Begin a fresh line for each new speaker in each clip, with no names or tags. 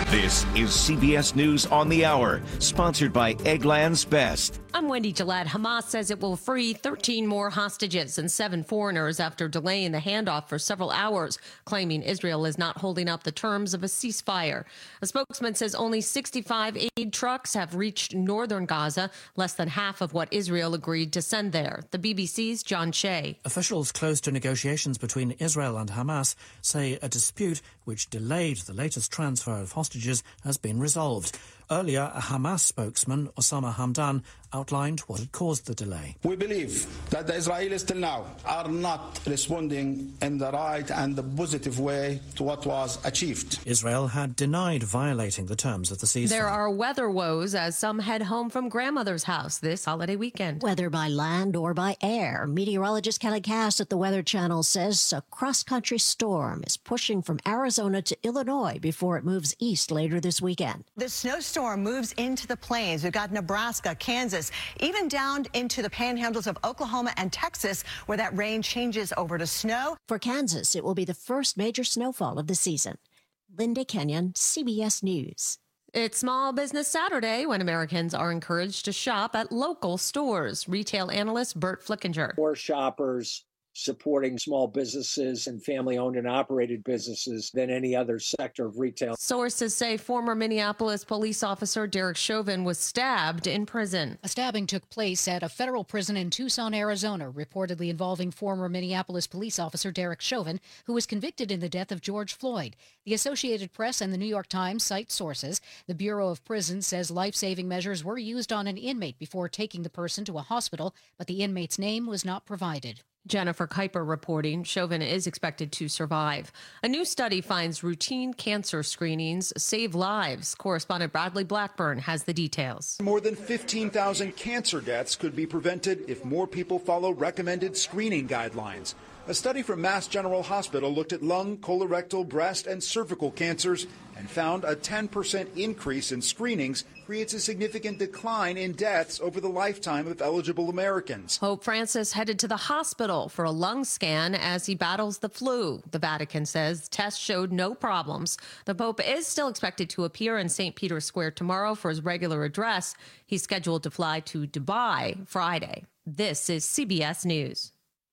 This is CBS News on the Hour, sponsored by Eggland's Best.
I'm Wendy Gillette. Hamas says it will free 13 more hostages and 7 foreigners after delaying the handoff for several hours, claiming Israel is not holding up the terms of a ceasefire. A spokesman says only 65 aid trucks have reached northern Gaza, less than half of what Israel agreed to send there. The BBC's John Shea.
Officials close to negotiations between Israel and Hamas say a dispute which delayed the latest transfer of hostages has been resolved. Earlier, a Hamas spokesman, Osama Hamdan, outlined what had caused the delay.
We believe that the Israelis till now are not responding in the right and the positive way to what was achieved.
Israel had denied violating the terms of the ceasefire.
There are weather woes as some head home from grandmother's house this holiday weekend.
Whether by land or by air, meteorologist Kelly Cass at the Weather Channel says a cross-country storm is pushing from Arizona to Illinois before it moves east later this weekend.
The snowstorm moves into the plains. We've got Nebraska, Kansas, even down into the panhandles of Oklahoma and Texas, where that rain changes over to snow.
For Kansas, it will be the first major snowfall of the season. Linda Kenyon, CBS News.
It's Small Business Saturday when Americans are encouraged to shop at local stores. Retail analyst Bert Flickinger.
More shoppers supporting small businesses and family-owned and operated businesses than any other sector of retail.
Sources say former Minneapolis police officer Derek Chauvin was stabbed in prison.
A stabbing took place at a federal prison in Tucson, Arizona, reportedly involving former Minneapolis police officer Derek Chauvin, who was convicted in the death of George Floyd. The Associated Press and the New York Times cite sources. The Bureau of Prisons says life-saving measures were used on an inmate before taking the person to a hospital, but the inmate's name was not provided.
Jennifer Kuiper reporting Chauvin is expected to survive. A new study finds routine cancer screenings save lives. Correspondent Bradley Blackburn has the details.
More than 15,000 cancer deaths could be prevented if more people follow recommended screening guidelines. A study from Mass General Hospital looked at lung, colorectal, breast, and cervical cancers and found a 10% increase in screenings creates a significant decline in deaths over the lifetime of eligible Americans.
Pope Francis headed to the hospital for a lung scan as he battles the flu. The Vatican says tests showed no problems. The Pope is still expected to appear in St. Peter's Square tomorrow for his regular address. He's scheduled to fly to Dubai Friday. This is CBS News.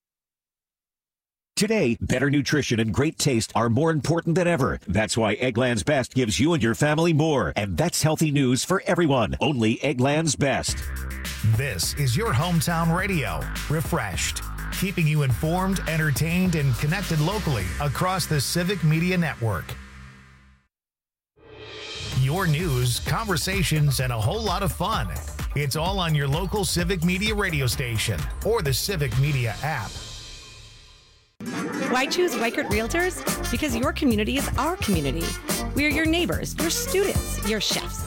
Today, better nutrition and great taste are more important than ever. That's why Eggland's Best gives you and your family more. And that's healthy news for everyone. Only Eggland's Best.
This is your hometown radio, Refreshed, keeping you informed, entertained, and connected locally across the Civic Media Network. Your news, conversations, and a whole lot of fun. It's all on your local Civic Media radio station or the Civic Media app.
Why choose Weichert Realtors? Because your community is our community. We are your neighbors, your students, your chefs.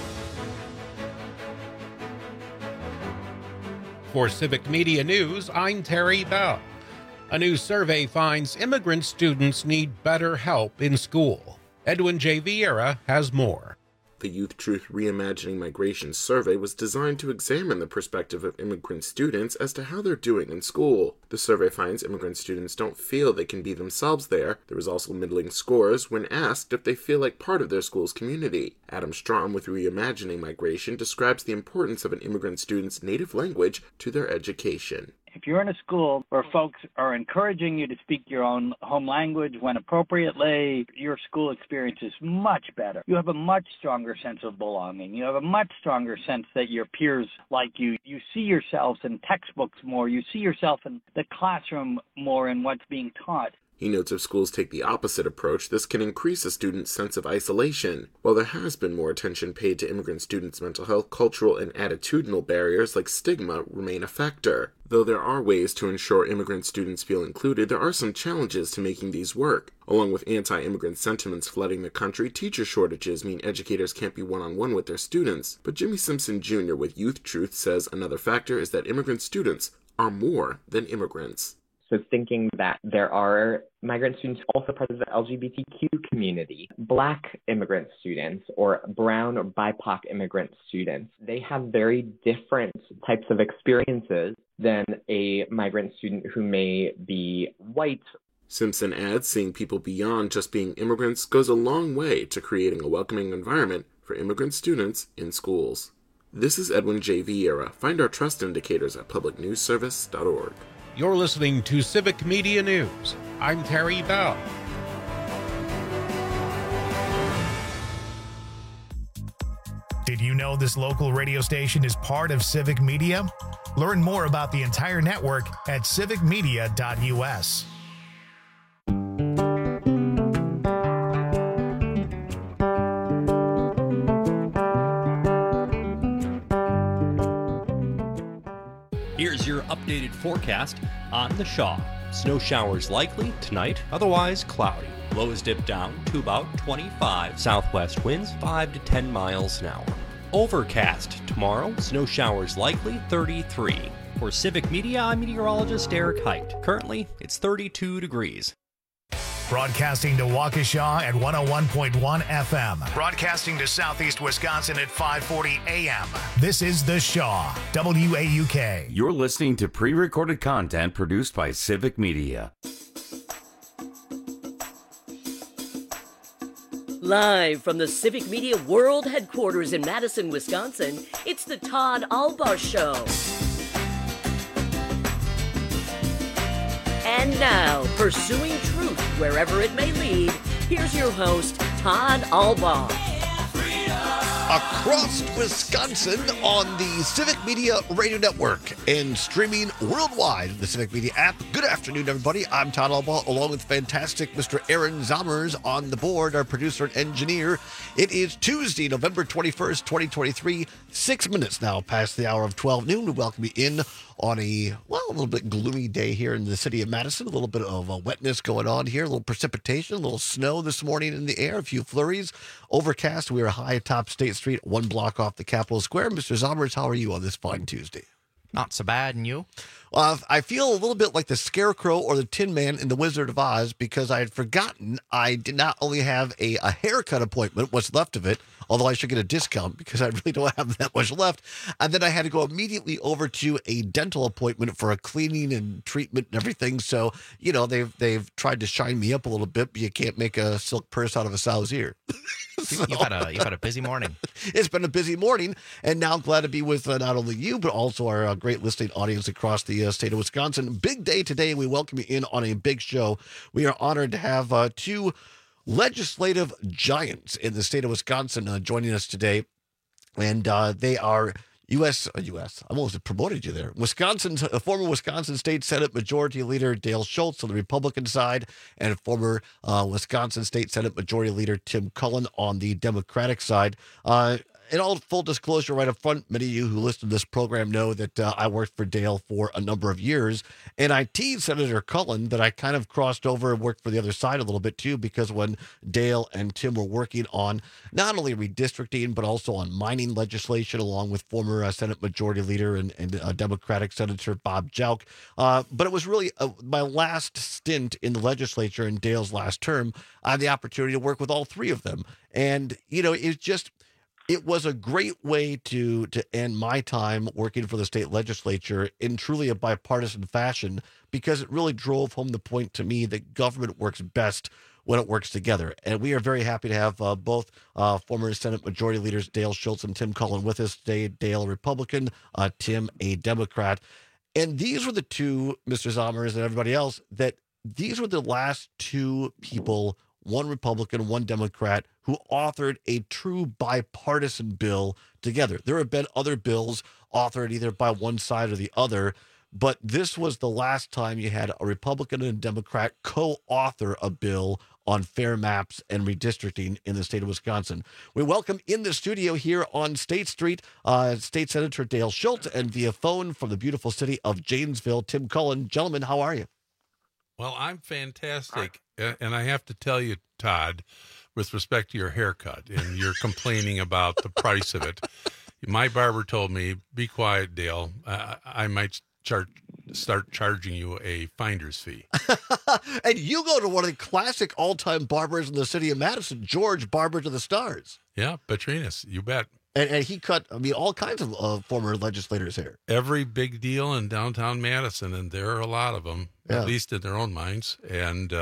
For Civic Media News, I'm Terry Bell. A new survey finds immigrant students need better help in school. Edwin J. Vieira has more.
The Youth Truth Reimagining Migration survey was designed to examine the perspective of immigrant students as to how they're doing in school. The survey finds immigrant students don't feel they can be themselves there. There was also middling scores when asked if they feel like part of their school's community. Adam Strom with Reimagining Migration describes the importance of an immigrant student's native language to their education.
If you're in a school where folks are encouraging you to speak your own home language when appropriately, your school experience is much better. You have a much stronger sense of belonging. You have a much stronger sense that your peers like you. You see yourselves in textbooks more. You see yourself in the classroom more in what's being taught.
He notes if schools take the opposite approach, this can increase a student's sense of isolation. While there has been more attention paid to immigrant students' mental health, cultural and attitudinal barriers like stigma remain a factor. Though there are ways to ensure immigrant students feel included, there are some challenges to making these work. Along with anti-immigrant sentiments flooding the country, teacher shortages mean educators can't be one-on-one with their students. But Jimmy Simpson Jr. with Youth Truth says another factor is that immigrant students are more than immigrants.
So thinking that there are migrant students also part of the LGBTQ community, Black immigrant students or brown or BIPOC immigrant students, they have very different types of experiences than a migrant student who may be white.
Simpson adds seeing people beyond just being immigrants goes a long way to creating a welcoming environment for immigrant students in schools. This is Edwin J. Vieira. Find our trust indicators at publicnewsservice.org.
You're listening to Civic Media News. I'm Terry Bell.
Did you know this local radio station is part of Civic Media? Learn more about the entire network at civicmedia.us.
Here's your updated forecast on the Shaw. Snow showers likely tonight, otherwise cloudy. Lows dip down to about 25. Southwest winds 5 to 10 miles an hour. Overcast tomorrow, snow showers likely 33. For Civic Media, I'm meteorologist Eric Height. Currently, it's 32 degrees.
Broadcasting to Waukesha at 101.1 FM. Broadcasting to Southeast Wisconsin at 540 AM. This is The Shaw, WAUK.
You're listening to pre-recorded content produced by Civic Media.
Live from the Civic Media World Headquarters in Madison, Wisconsin, it's the Todd Albaugh Show. And now, pursuing truth wherever it may lead, here's your host, Todd Albaugh.
Across Wisconsin on the Civic Media Radio Network and streaming worldwide in the Civic Media app. Good afternoon, everybody. I'm Todd Albaugh, along with fantastic Mr. Aaron Zommers on the board, our producer and engineer. It is Tuesday, November 21st, 2023, 6 minutes now past the hour of 12 noon. We welcome you in on a little bit gloomy day here in the city of Madison. A little bit of wetness going on here, a little precipitation, a little snow this morning in the air, a few flurries. Overcast. We are high atop State Street, 1 block off the Capitol Square. Mr. Zommers, how are you on this fine Tuesday?
Not so bad, and you?
I feel a little bit like the Scarecrow or the Tin Man in The Wizard of Oz because I had forgotten I did not only have a haircut appointment, what's left of it, although I should get a discount because I really don't have that much left. And then I had to go immediately over to a dental appointment for a cleaning and treatment and everything. So, they've tried to shine me up a little bit, but you can't make a silk purse out of a sow's ear.
So, you've had a busy morning.
It's been a busy morning, and now I'm glad to be with not only you, but also our great listening audience across the state of Wisconsin. Big day today. We welcome you in on a big show. We are honored to have two legislative giants in the state of Wisconsin joining us today, and they are U.S. I almost promoted you there. Former Wisconsin State Senate Majority Leader Dale Schultz on the Republican side, and former Wisconsin State Senate Majority Leader Tim Cullen on the Democratic side. In all full disclosure right up front, many of you who listen to this program know that I worked for Dale for a number of years, and I teased Senator Cullen that I kind of crossed over and worked for the other side a little bit too, because when Dale and Tim were working on not only redistricting, but also on mining legislation, along with former Senate Majority Leader and Democratic Senator Bob Jauch. But it was really my last stint in the legislature in Dale's last term. I had the opportunity to work with all three of them. And, it was a great way to end my time working for the state legislature in truly a bipartisan fashion, because it really drove home the point to me that government works best when it works together. And we are very happy to have both former Senate Majority Leaders Dale Schultz and Tim Cullen with us today. Dale, a Republican, Tim, a Democrat. And these were the two, Mr. Zommers and everybody else, these were the last two people, one Republican, one Democrat, who authored a true bipartisan bill together. There have been other bills authored either by one side or the other, but this was the last time you had a Republican and a Democrat co-author a bill on fair maps and redistricting in the state of Wisconsin. We welcome in the studio here on State Street, State Senator Dale Schultz, and via phone from the beautiful city of Janesville, Tim Cullen. Gentlemen, how are you?
Well, I'm fantastic. And I have to tell you, Todd, with respect to your haircut, and you're complaining about the price of it, my barber told me, be quiet, Dale. I might start charging you a finder's fee.
And you go to one of the classic all-time barbers in the city of Madison, George Barber to the Stars.
Yeah, Petrinas, you bet.
And he cut, all kinds of former legislators' hair.
Every big deal in downtown Madison, and there are a lot of them, at least in their own minds. And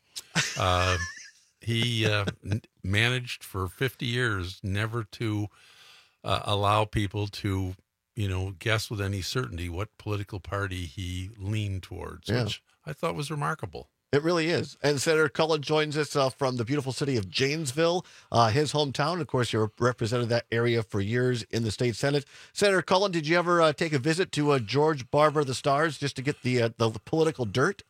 he managed for 50 years never to allow people to, guess with any certainty what political party he leaned towards, which I thought was remarkable.
It really is. And Senator Cullen joins us from the beautiful city of Janesville, his hometown. Of course, you represented that area for years in the state Senate. Senator Cullen, did you ever take a visit to George Barber of the Stars just to get the political dirt?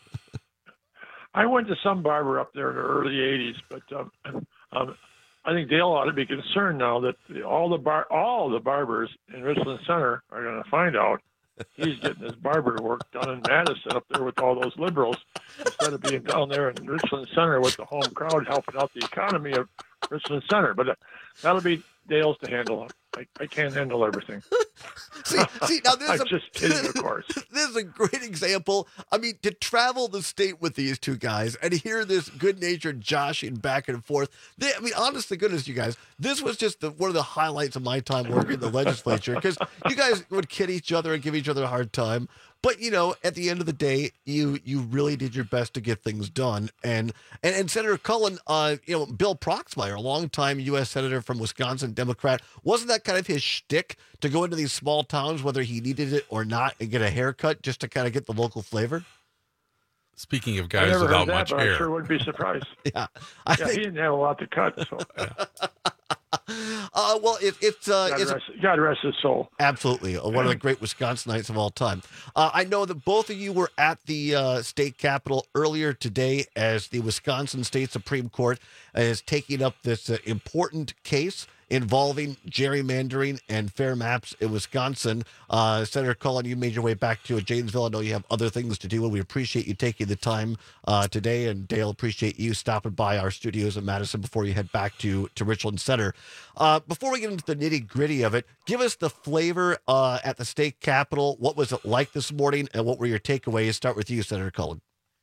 I went to some barber up there in the early 80s, but I think Dale ought to be concerned now that all the barbers in Richland Center are going to find out he's getting his barber work done in Madison up there with all those liberals instead of being down there in Richland Center with the home crowd helping out the economy of Richland Center. But that'll be Dale's to handle. I can't handle everything.
See, now this
I'm just kidding, of course.
This is a great example. To travel the state with these two guys and hear this good-natured joshing back and forth. Honest to goodness, you guys, this was just one of the highlights of my time working in the legislature, because you guys would kid each other and give each other a hard time. But, at the end of the day, you really did your best to get things done. And Senator Cullen, Bill Proxmire, a longtime U.S. Senator from Wisconsin, Democrat, wasn't that kind of his shtick to go into these small towns, whether he needed it or not, and get a haircut just to kind of get the local flavor?
Speaking of guys without much hair.
I sure wouldn't be surprised.
I think
he didn't have a lot to cut. So. God rest his soul.
Absolutely. One of the great Wisconsinites of all time. I know that both of you were at the state capitol earlier today as the Wisconsin State Supreme Court is taking up this important case involving gerrymandering and fair maps in Wisconsin. Senator Cullen, you made your way back to Janesville. I know you have other things to do, and we appreciate you taking the time today. And Dale, appreciate you stopping by our studios in Madison before you head back to Richland Center. Before we get into the nitty-gritty of it, give us the flavor at the state capitol. What was it like this morning, and what were your takeaways? Start with you, Senator Cullen.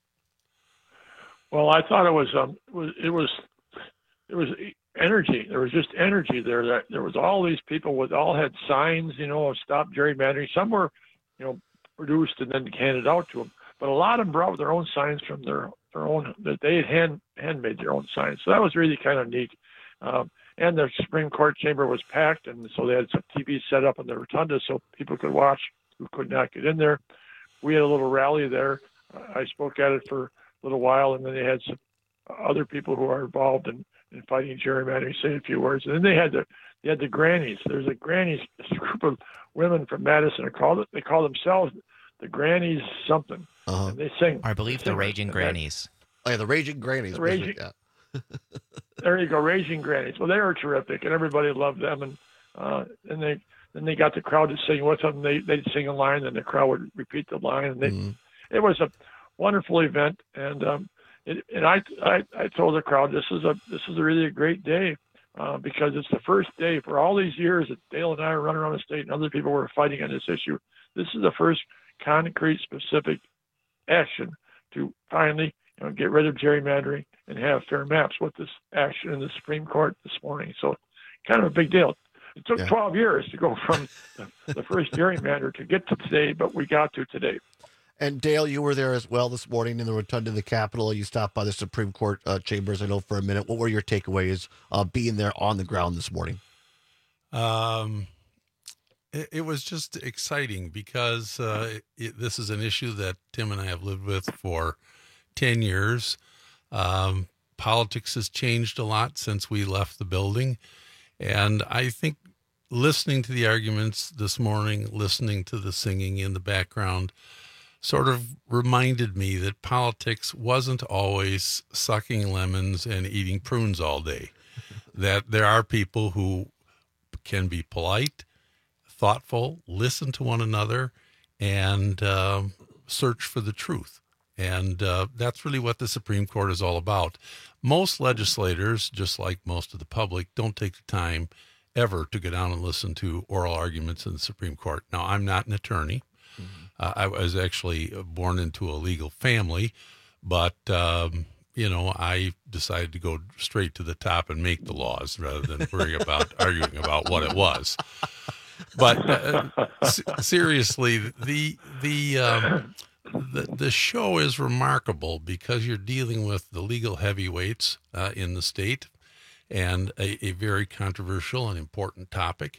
Well, I thought it was energy. There was just energy there. That there was all these people all had signs, of stop gerrymandering. Some were, produced and then handed out to them. But a lot of them brought their own signs from their own, that they had handmade their own signs. So that was really kind of neat. And the Supreme Court chamber was packed, and so they had some TV set up in the rotunda so people could watch who could not get in there. We had a little rally there. I spoke at it for a little while, and then they had some other people who are involved in fighting gerrymandering say a few words. And then they had the grannies. There's a group of women from Madison. They call themselves the Grannies something.
Uh-huh.
And they sing.
I believe the Raging Grannies.
The Raging Grannies.
There you go, Raging Grannies. Well, they were terrific, and everybody loved them. And they got the crowd to sing with them. They'd sing a line, and the crowd would repeat the line. And it was a wonderful event. And I told the crowd this is a really great day because it's the first day for all these years that Dale and I are running around the state and other people were fighting on this issue. This is the first concrete, specific action to finally get rid of gerrymandering and have fair maps with this action in the Supreme Court this morning. So kind of a big deal. It took 12 years to go from the first gerrymander to get to today, but we got to today.
And Dale, you were there as well this morning in the rotunda of the Capitol. You stopped by the Supreme Court chambers, I know, for a minute. What were your takeaways being there on the ground this morning?
It was just exciting because this is an issue that Tim and I have lived with for 10 years. Politics has changed a lot since we left the building. And I think listening to the arguments this morning, listening to the singing in the background, sort of reminded me that politics wasn't always sucking lemons and eating prunes all day. That there are people who can be polite, thoughtful, listen to one another, and search for the truth. And that's really what the Supreme Court is all about. Most legislators, just like most of the public, don't take the time ever to go down and listen to oral arguments in the Supreme Court. Now, I'm not an attorney. I was actually born into a legal family, but I decided to go straight to the top and make the laws rather than worry about arguing about what it was. But seriously, the show is remarkable because you're dealing with the legal heavyweights in the state, and a very controversial and important topic.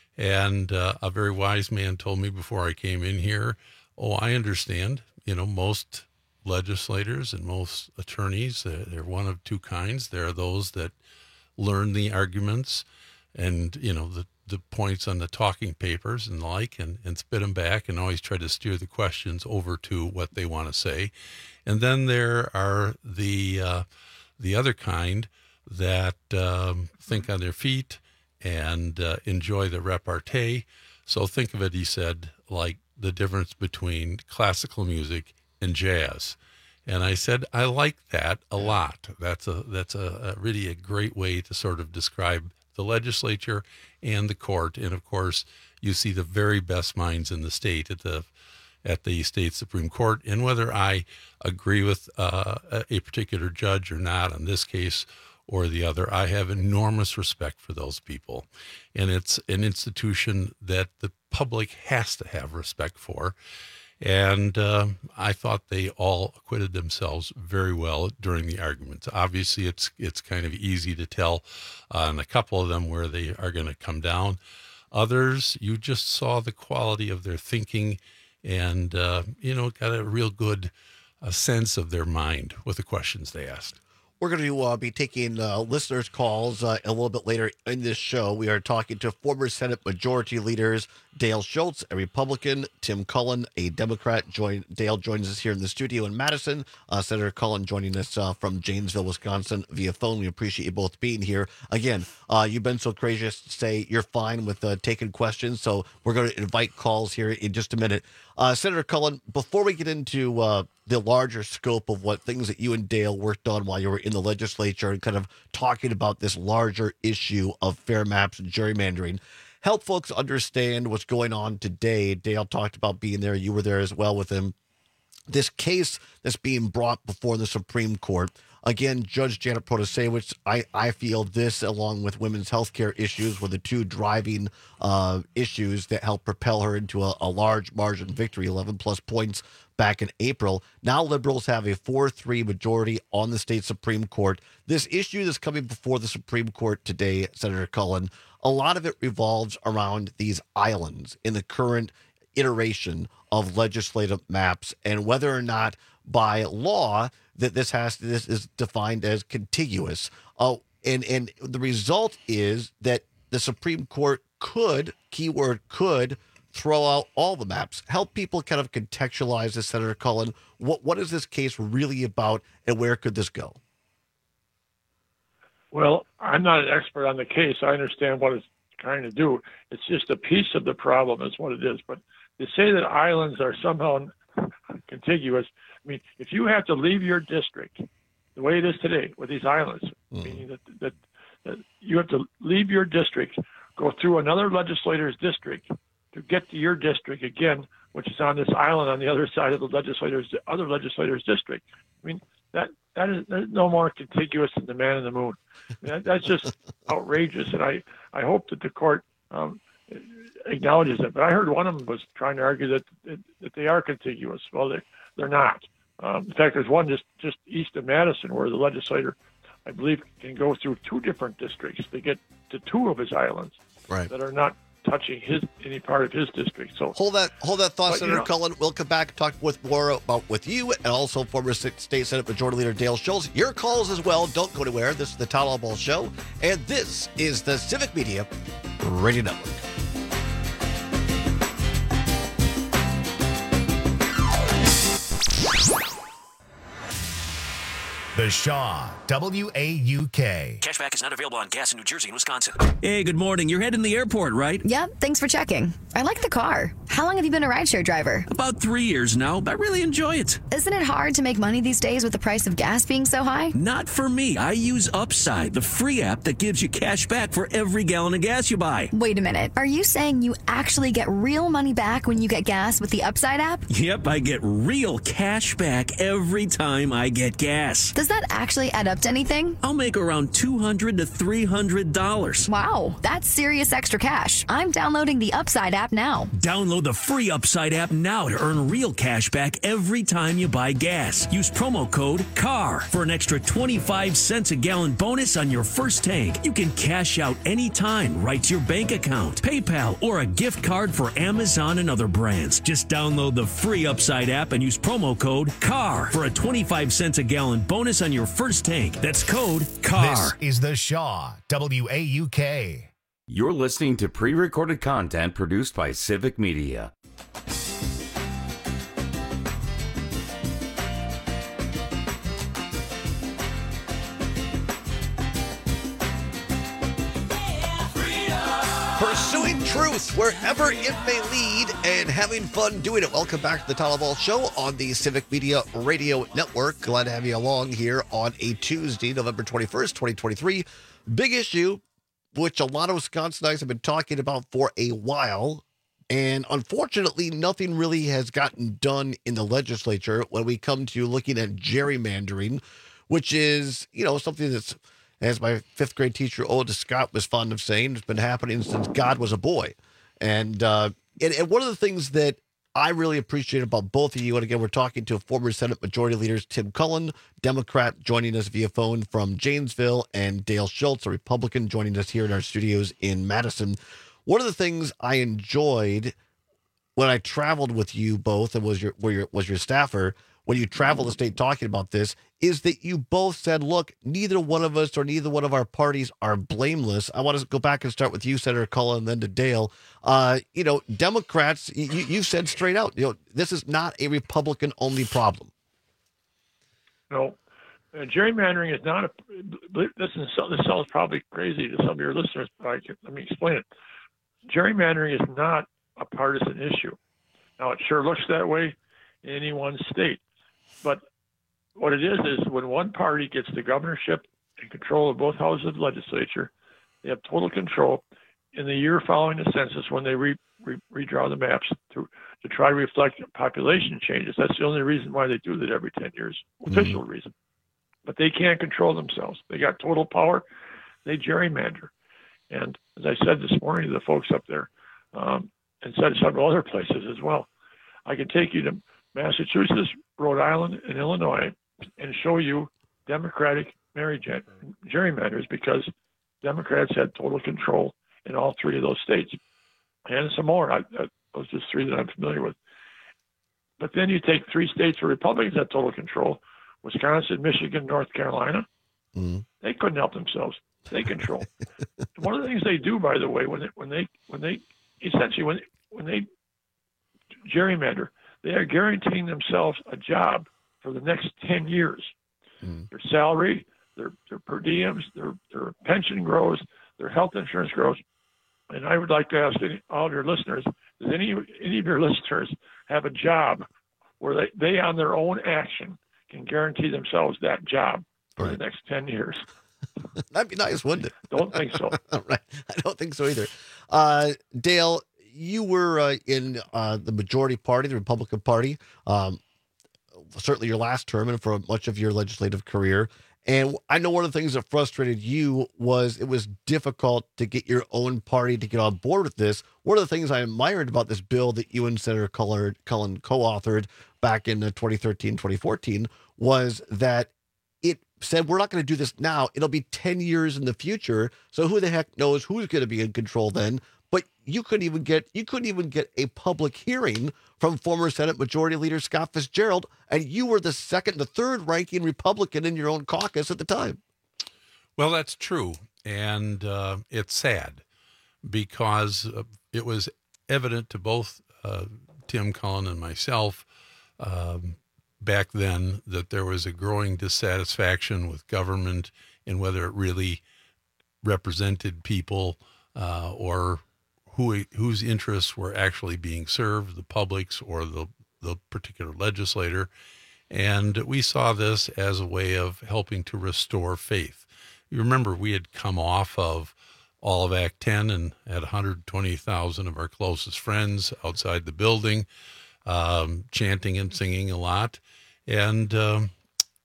And a very wise man told me before I came in here, I understand, most legislators and most attorneys, they're one of two kinds. There are those that learn the arguments and, the points on the talking papers and the like, and spit them back and always try to steer the questions over to what they want to say. And then there are the other kind that think on their feet and enjoy the repartee. So think of it, he said, like the difference between classical music and jazz. And I said, I like that a lot. That's a really a great way to sort of describe the legislature and the court. And of course, you see the very best minds in the state at the state Supreme Court. And whether I agree with a particular judge or not on this case or the other, I have enormous respect for those people. And it's an institution that the public has to have respect for. And I thought they all acquitted themselves very well during the arguments. Obviously, it's kind of easy to tell on a couple of them where they are going to come down. Others, you just saw the quality of their thinking and, got a real good sense of their mind with the questions they asked.
We're going to be taking listeners' calls a little bit later in this show. We are talking to former Senate Majority Leaders Dale Schultz, a Republican, Tim Cullen, a Democrat. Dale joins us here in the studio in Madison. Senator Cullen joining us from Janesville, Wisconsin via phone. We appreciate you both being here. Again, you've been so gracious to say you're fine with taking questions, so we're going to invite calls here in just a minute. Senator Cullen, before we get into the larger scope of what things that you and Dale worked on while you were in the legislature and kind of talking about this larger issue of fair maps and gerrymandering, help folks understand what's going on today. Dale talked about being there. You were there as well with him. This case that's being brought before the Supreme Court. Again, Judge Janet Protasewicz, I feel this, along with women's health care issues, were the two driving issues that helped propel her into a large margin victory, 11-plus points back in April. Now liberals have a 4-3 majority on the state Supreme Court. This issue that's coming before the Supreme Court today, Senator Cullen, a lot of it revolves around these islands in the current iteration of legislative maps and whether or not by law that this is defined as contiguous. And the result is that the Supreme Court could, keyword could, throw out all the maps. Help people kind of contextualize this, Senator Cullen. What is this case really about, and where could this go?
Well, I'm not an expert on the case. I understand what it's trying to do. It's just a piece of the problem is what it is. But to say that islands are somehow contiguous, I mean, if you have to leave your district the way it is today with these islands, meaning that you have to leave your district, go through another legislator's district to get to your district again, which is on this island on the other side of the other legislator's district. I mean, that is no more contiguous than the man in the moon. That's just outrageous, and I hope that the court acknowledges it. But I heard one of them was trying to argue that they are contiguous. Well, they're not. In fact, there's one just east of Madison where the legislator, I believe, can go through two different districts to get to two of his islands that are not touching any part of his district. So
hold that thought, Senator Cullen. We'll come back and talk more about with you and also former State Senate Majority Leader Dale Schultz. Your calls as well. Don't go anywhere. This is the Todd Albaugh Show, and this is the Civic Media Radio Network.
The Shaw, WAUK.
Cashback is not available on gas in New Jersey and Wisconsin.
Hey, good morning. You're heading to the airport, right?
Yep, thanks for checking. I like the car. How long have you been a rideshare driver?
About 3 years now, but I really enjoy it.
Isn't it hard to make money these days with the price of gas being so high?
Not for me. I use Upside, the free app that gives you cash back for every gallon of gas you buy.
Wait a minute. Are you saying you actually get real money back when you get gas with the Upside app?
Yep, I get real cash back every time I get gas.
Does that actually add up to anything?
I'll make around $200 to $300.
Wow, that's serious extra cash. I'm downloading the Upside app now.
Download the free Upside app now to earn real cash back every time you buy gas. Use promo code CAR for an extra 25 cents a gallon bonus on your first tank. You can cash out anytime right to your bank account, PayPal, or a gift card for Amazon and other brands. Just download the free Upside app and use promo code CAR for a 25 cents a gallon bonus on your first tank. That's code CAR.
This is the Shaw, WAUK.
You're listening to pre-recorded content produced by Civic Media.
Pursuing truth wherever it may lead and having fun doing it. Welcome back to the Todd Ball Show on the Civic Media Radio Network. Glad to have you along here on a Tuesday, November 21st, 2023. Big issue, which a lot of Wisconsinites have been talking about for a while. And unfortunately, nothing really has gotten done in the legislature when we come to looking at gerrymandering, which is, something that's, as my fifth grade teacher, Oda Scott, was fond of saying, it's been happening since God was a boy. And one of the things that I really appreciate about both of you, and again, we're talking to former Senate Majority Leaders Tim Cullen, Democrat, joining us via phone from Janesville, and Dale Schultz, a Republican, joining us here in our studios in Madison. One of the things I enjoyed when I traveled with you both and was your staffer, when you travel the state talking about this, is that you both said, look, neither one of us or neither one of our parties are blameless. I want to go back and start with you, Senator Cullen, and then to Dale. Democrats, you've said straight out, this is not a Republican-only problem.
No. Gerrymandering is not this sounds probably crazy to some of your listeners, but let me explain it. Gerrymandering is not a partisan issue. Now, it sure looks that way in any one state. But what it is when one party gets the governorship and control of both houses of the legislature, they have total control in the year following the census when they redraw the maps to try to reflect population changes. That's the only reason why they do that every 10 years, official reason. But they can't control themselves. They got total power. They gerrymander. And as I said this morning to the folks up there, and said several other places as well, I can take you to Massachusetts, Rhode Island, and Illinois and show you Democratic gerrymanders because Democrats had total control in all three of those states. And some more. Those are just three that I'm familiar with. But then you take three states where Republicans had total control, Wisconsin, Michigan, North Carolina. They couldn't help themselves. They control. One of the things they do, by the way, when they gerrymander, they are guaranteeing themselves a job for the next 10 years. Their salary, their per diems, their pension grows, their health insurance grows. And I would like to ask all your listeners, does any of your listeners have a job where they on their own action can guarantee themselves that job for the next 10 years?
That'd be nice, wouldn't it?
Don't think so.
Right. I don't think so either. Dale, you were in the majority party, the Republican Party, certainly your last term and for much of your legislative career. And I know one of the things that frustrated you was it was difficult to get your own party to get on board with this. One of the things I admired about this bill that you and Senator Cullen co-authored back in 2013, 2014 was that it said, we're not going to do this now. It'll be 10 years in the future. So who the heck knows who's going to be in control then? But you couldn't even get a public hearing from former Senate Majority Leader Scott Fitzgerald, and you were the third ranking Republican in your own caucus at the time.
Well, that's true, and it's sad because it was evident to both Tim Cullen and myself back then that there was a growing dissatisfaction with government and whether it really represented people or whose interests were actually being served, the public's or the particular legislator. And we saw this as a way of helping to restore faith. You remember we had come off of all of Act 10 and had 120,000 of our closest friends outside the building, chanting and singing a lot. And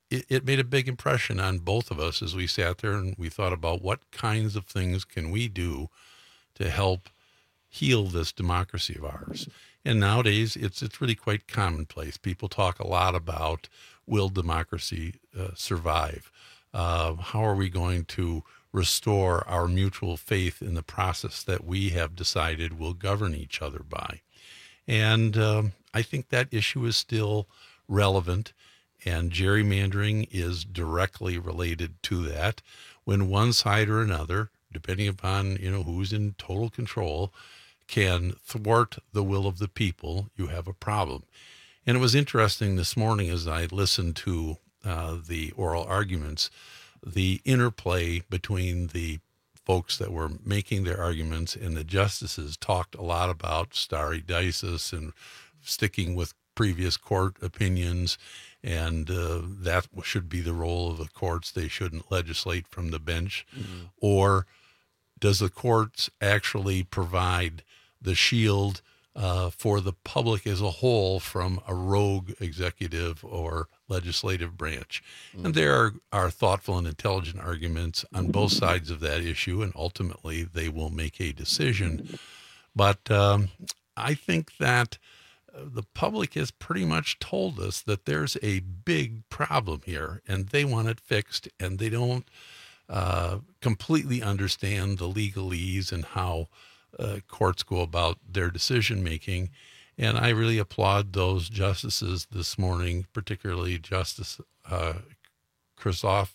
it made a big impression on both of us as we sat there and we thought about what kinds of things can we do to help heal this democracy of ours. And nowadays, it's really quite commonplace. People talk a lot about, will democracy survive? How are we going to restore our mutual faith in the process that we have decided will govern each other by? And I think that issue is still relevant, and gerrymandering is directly related to that. When one side or another, depending upon who's in total control, can thwart the will of the people, you have a problem. And it was interesting this morning as I listened to the oral arguments, the interplay between the folks that were making their arguments and the justices talked a lot about stare decisis and sticking with previous court opinions, and that should be the role of the courts. They shouldn't legislate from the bench. Mm-hmm. Or does the courts actually provide the shield for the public as a whole from a rogue executive or legislative branch? Mm-hmm. And there are thoughtful and intelligent arguments on both sides of that issue, and ultimately they will make a decision. But I think that the public has pretty much told us that there's a big problem here, and they want it fixed, and they don't completely understand the legalese and how courts go about their decision making. And I really applaud those justices this morning, particularly Justice Krzysztof.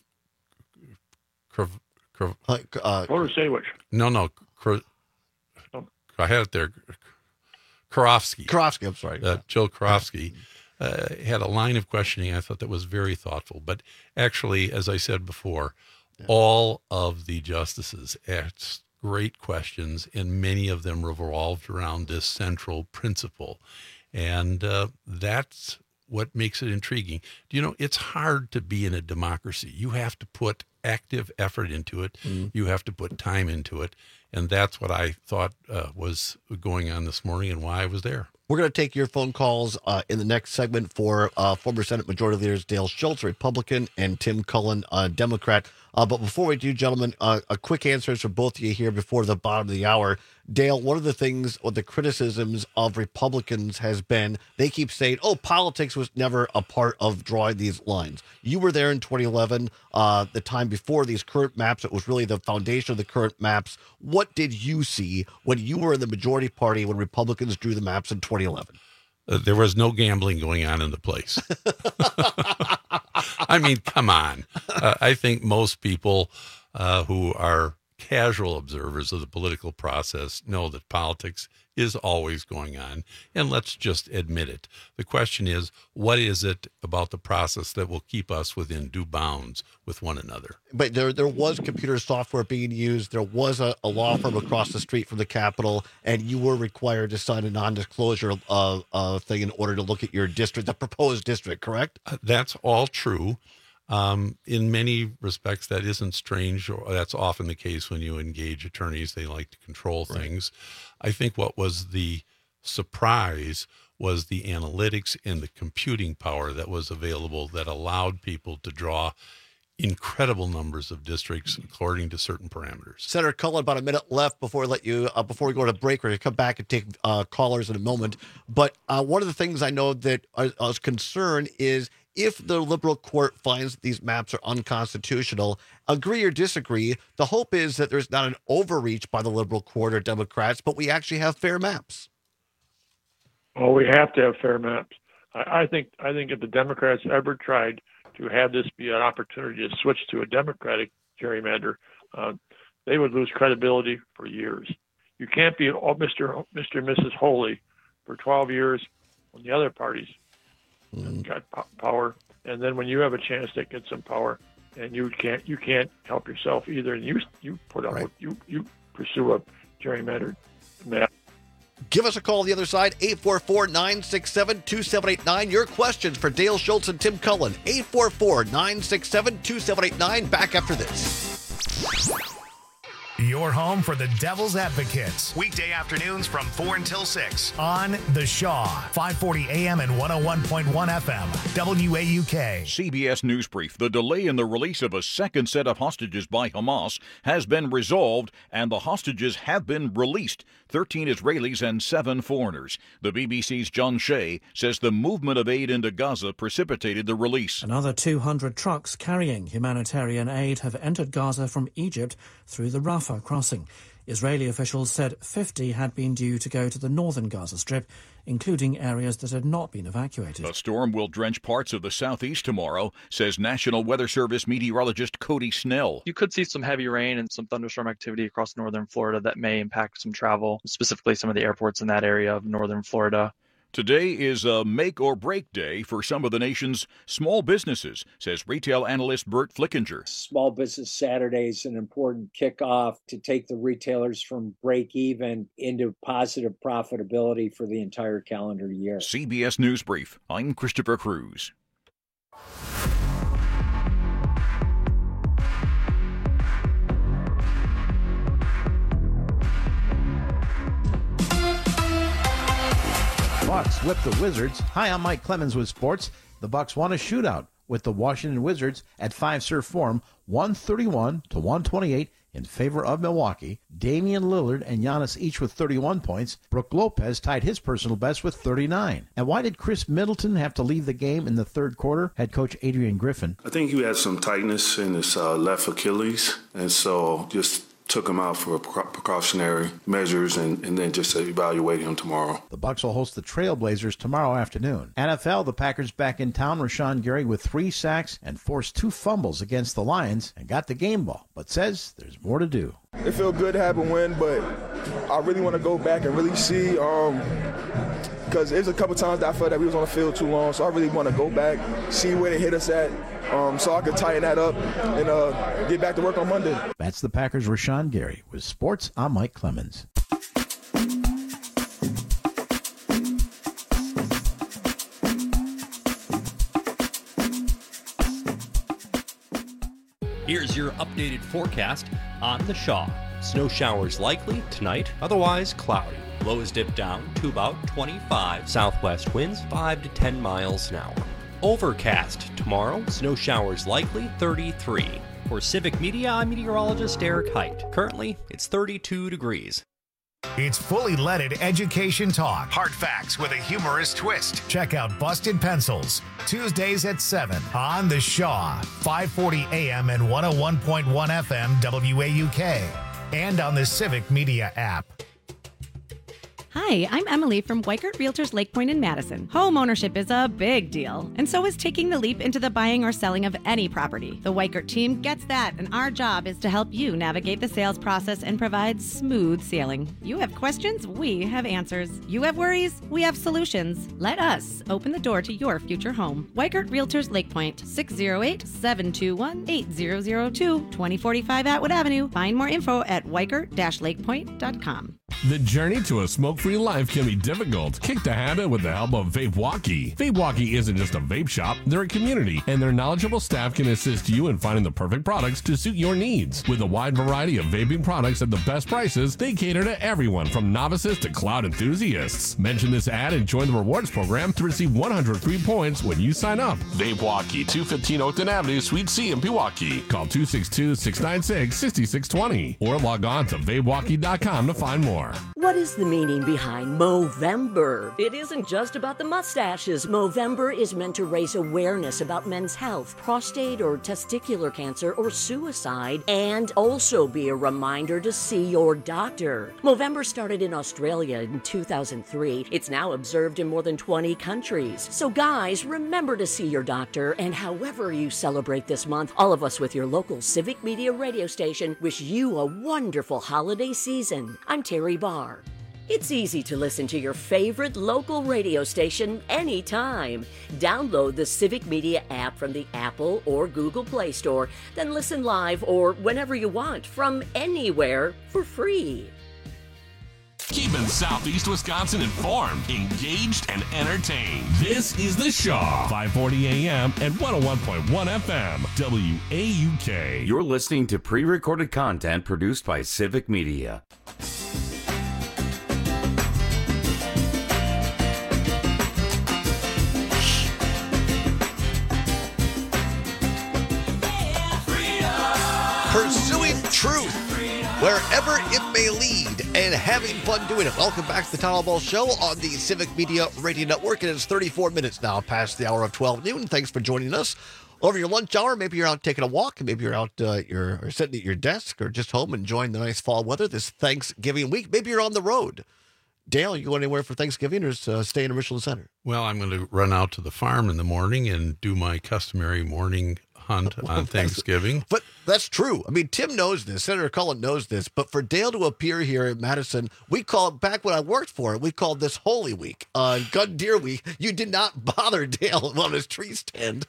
No, I had it there.
Karofsky, I'm sorry.
Joe Karofsky had a line of questioning I thought that was very thoughtful. But actually, as I said before, all of the justices asked great questions, and many of them revolved around this central principle. And that's what makes it intriguing. It's hard to be in a democracy. You have to put active effort into it. Mm-hmm. You have to put time into it. And that's what I thought was going on this morning and why I was there.
We're going to take your phone calls in the next segment for former Senate Majority Leaders Dale Schultz, Republican, and Tim Cullen, Democrat. But before we do, gentlemen, a quick answers for both of you here before the bottom of the hour. Dale, one of the things, or the criticisms of Republicans has been, they keep saying, politics was never a part of drawing these lines. You were there in 2011, the time before these current maps. It was really the foundation of the current maps. What did you see when you were in the majority party when Republicans drew the maps in 2011?
There was no gambling going on in the place. I mean, come on. I think most people who are casual observers of the political process know that politics is always going on, and let's just admit it. The question is, what is it about the process that will keep us within due bounds with one another?
But there was computer software being used. There was a law firm across the street from the Capitol, and you were required to sign a non-disclosure thing in order to look at your district, the proposed district, correct?
That's all true. In many respects, that isn't strange, or that's often the case when you engage attorneys. They like to control things. I think what was the surprise was the analytics and the computing power that was available that allowed people to draw incredible numbers of districts according to certain parameters.
Senator Cullen, about a minute left before we let you before we go to break. We're going to come back and take callers in a moment. But one of the things I know that I was concerned is, if the liberal court finds that these maps are unconstitutional, agree or disagree, the hope is that there's not an overreach by the liberal court or Democrats, but we actually have fair maps.
Well, we have to have fair maps. I think if the Democrats ever tried to have this be an opportunity to switch to a Democratic gerrymander, they would lose credibility for years. You can't be Mr. and Mrs. Holy for 12 years when the other parties got power, and then when you have a chance to get some power, and you can't help yourself either, and you put up you pursue a gerrymandered map.
Give us a call on the other side, 844-967-2789. Your questions for Dale Schultz and Tim Cullen, 844-967-2789. Back after this.
Your home for the Devil's Advocates. Weekday afternoons from 4 until 6 on The Shaw, 540 AM and 101.1 FM, WAUK.
CBS News Brief. The delay in the release of a second set of hostages by Hamas has been resolved, and the hostages have been released. 13 Israelis and 7 foreigners. The BBC's John Shea says the movement of aid into Gaza precipitated the release.
Another 200 trucks carrying humanitarian aid have entered Gaza from Egypt through the Rafah crossing. Israeli officials said 50 had been due to go to the northern Gaza Strip, including areas that had not been evacuated.
A storm will drench parts of the southeast tomorrow, says National Weather Service meteorologist Cody Snell.
You could see some heavy rain and some thunderstorm activity across northern Florida that may impact some travel, specifically some of the airports in that area of northern Florida.
Today is a make-or-break day for some of the nation's small businesses, says retail analyst Bert Flickinger.
Small Business Saturday is an important kickoff to take the retailers from break-even into positive profitability for the entire calendar year.
CBS News Brief. I'm Christopher Cruz.
Bucks whip the Wizards. Hi, I'm Mike Clemens with sports. The Bucks won a shootout with the Washington Wizards at Fiserv Forum, 131-128 in favor of Milwaukee. Damian Lillard and Giannis each with 31 points. Brook Lopez tied his personal best with 39. And why did Chris Middleton have to leave the game in the third quarter? Head coach Adrian Griffin.
I think he had some tightness in his left Achilles, and so just took him out for precautionary measures and then just evaluate him tomorrow.
The Bucks will host the Trailblazers tomorrow afternoon. NFL, the Packers back in town. Rashawn Gary with 3 sacks and forced 2 fumbles against the Lions and got the game ball, but says there's more to do.
It felt good to have a win, but I really want to go back and really see, because there's a couple times that I felt that we was on the field too long, so I really want to go back, see where they hit us at, so I could tighten that up and get back to work on Monday.
That's the Packers' Rashawn Gary. With sports, I'm Mike Clemens.
Here's your updated forecast on the Shaw. Snow showers likely tonight, otherwise cloudy. Lows dip down to about 25. Southwest winds 5 to 10 miles an hour. Overcast tomorrow, snow showers likely 33. For Civic Media, I'm meteorologist Eric Height. Currently, it's 32 degrees.
It's fully leaded education talk. Hard facts with a humorous twist. Check out Busted Pencils, Tuesdays at 7 on The Shaw, 540 AM and 101.1 FM WAUK, and on the Civic Media app.
Hi, I'm Emily from Weikert Realtors Lake Point in Madison. Home ownership is a big deal, and so is taking the leap into the buying or selling of any property. The Weikert team gets that, and our job is to help you navigate the sales process and provide smooth sailing. You have questions, we have answers. You have worries, we have solutions. Let us open the door to your future home. Weikert Realtors Lake Point, 608-721-8002, 2045 Atwood Avenue. Find more info at weikert-lakepoint.com.
The journey to a smoke-free life can be difficult. Kick the habit with the help of VapeWalkie. VapeWalkie isn't just a vape shop, they're a community, and their knowledgeable staff can assist you in finding the perfect products to suit your needs. With a wide variety of vaping products at the best prices, they cater to everyone from novices to cloud enthusiasts. Mention this ad and join the rewards program to receive 100 free points when you sign up. VapeWalkie, 215 Oakton Avenue, Suite C in Pewaukee. Call 262-696-6620 or log on to VapeWalkie.com to find more.
What is the meaning behind Movember? It isn't just about the mustaches. Movember is meant to raise awareness about men's health, prostate or testicular cancer, or suicide, and also be a reminder to see your doctor. Movember started in Australia in 2003. It's now observed in more than 20 countries. So guys, remember to see your doctor, and however you celebrate this month, all of us with your local Civic Media radio station wish you a wonderful holiday season. I'm Terry Barr. It's easy to listen to your favorite local radio station anytime. Download the Civic Media app from the Apple or Google Play Store, then listen live or whenever you want from anywhere for free.
Keeping Southeast Wisconsin informed, engaged, and entertained. This is The Shaw, 540 AM and 101.1 FM, WAUK.
You're listening to pre-recorded content produced by Civic Media.
Pursuing truth wherever it may lead and having fun doing it. Welcome back to the Town Hall Ball Show on the Civic Media Radio Network. And it's 34 minutes now past the hour of 12 noon. Thanks for joining us over your lunch hour. Maybe you're out taking a walk. Maybe you're out you're sitting at your desk or just home enjoying the nice fall weather this Thanksgiving week. Maybe you're on the road. Dale, you going anywhere for Thanksgiving or stay in Richland Center?
Well, I'm going to run out to the farm in the morning and do my customary morning hunt on Thanksgiving.
But that's true. I mean, Tim knows this. Senator Cullen knows this. But for Dale to appear here in Madison, we called, back when I worked for it, we called this Holy Week, Gun Deer Week. You did not bother Dale on his tree stand